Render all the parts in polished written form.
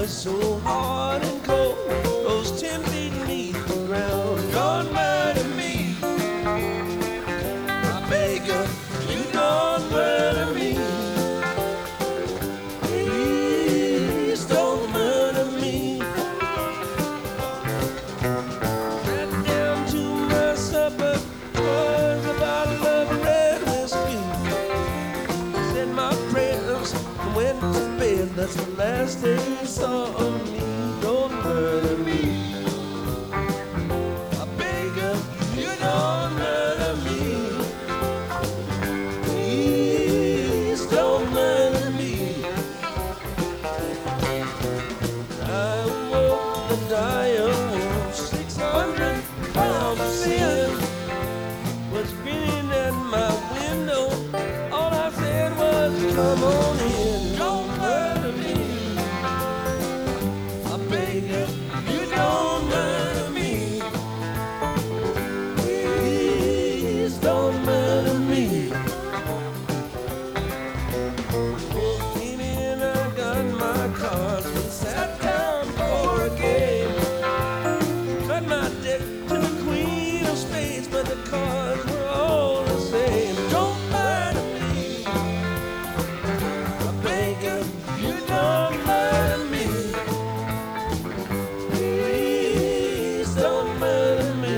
was so hard and cold, rose 10 feet beneath the ground. Don't murder me, I beg you, you don't murder me. Please don't murder me. Sat down to my supper, was a bottle of red whiskey. Said my prayers and went to bed. That's the last day you saw of me. Don't murder me, I beg you, you don't murder me. Please don't murder me. I awoke the dire wolf, 600 pounds of sin was grinning at my window. All I said was, come on in. Don't murder me, I beg you, you don't murder me. Please don't murder me. Wolf came in, I got my cards, we sat down for a game. Cut my deck to the queen of spades, but the cards were all the same. Don't murder me, I beg you, you don't murder me. Please don't murder me.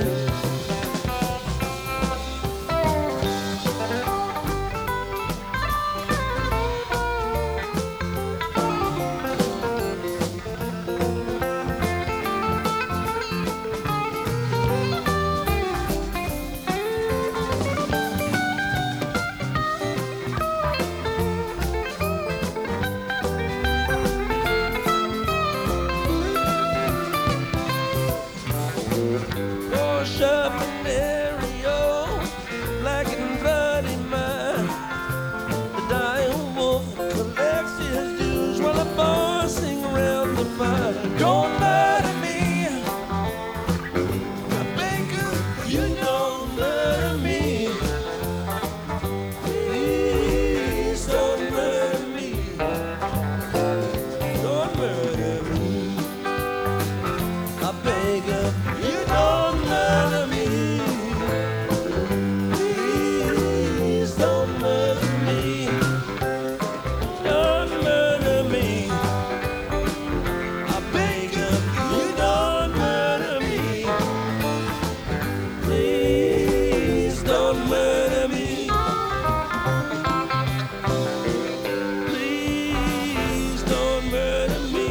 Wash up and Mario, black and bloody mine. The dying wolf collects his dues while the boys sing around the fire. Don't murder me, I beg you, you don't murder me. Please don't murder me, don't murder me, I beg you, you don't murder me. Please don't murder me, don't murder me, I beg you, you don't murder me. Please don't murder me. Please don't murder me.